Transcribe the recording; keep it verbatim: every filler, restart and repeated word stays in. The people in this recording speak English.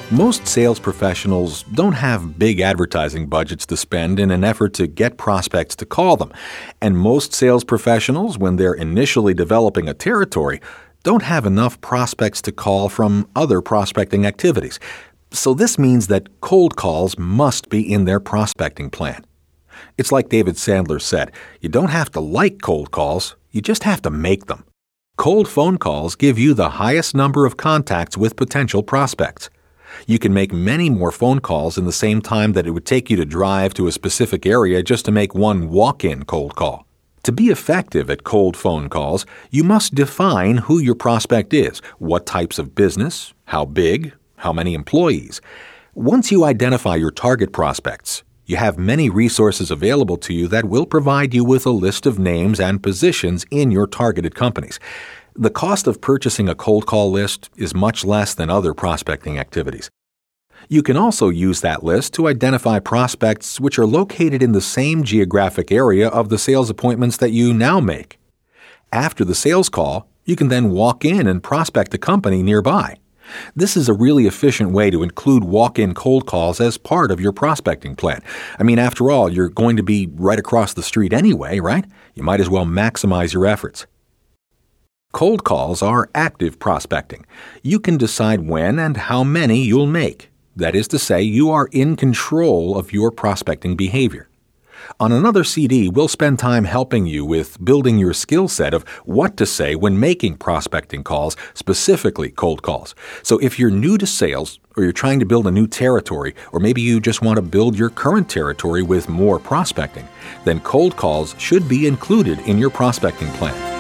Most sales professionals don't have big advertising budgets to spend in an effort to get prospects to call them. And most sales professionals, when they're initially developing a territory, don't have enough prospects to call from other prospecting activities. So this means that cold calls must be in their prospecting plan. It's like David Sandler said, you don't have to like cold calls, you just have to make them. Cold phone calls give you the highest number of contacts with potential prospects. You can make many more phone calls in the same time that it would take you to drive to a specific area just to make one walk-in cold call. To be effective at cold phone calls, you must define who your prospect is, what types of business, how big, how many employees. Once you identify your target prospects, you have many resources available to you that will provide you with a list of names and positions in your targeted companies. The cost of purchasing a cold call list is much less than other prospecting activities. You can also use that list to identify prospects which are located in the same geographic area of the sales appointments that you now make. After the sales call, you can then walk in and prospect a company nearby. This is a really efficient way to include walk-in cold calls as part of your prospecting plan. I mean, after all, you're going to be right across the street anyway, right? You might as well maximize your efforts. Cold calls are active prospecting. You can decide when and how many you'll make. That is to say, you are in control of your prospecting behavior. On another C D, we'll spend time helping you with building your skill set of what to say when making prospecting calls, specifically cold calls. So if you're new to sales, or you're trying to build a new territory, or maybe you just want to build your current territory with more prospecting, then cold calls should be included in your prospecting plan.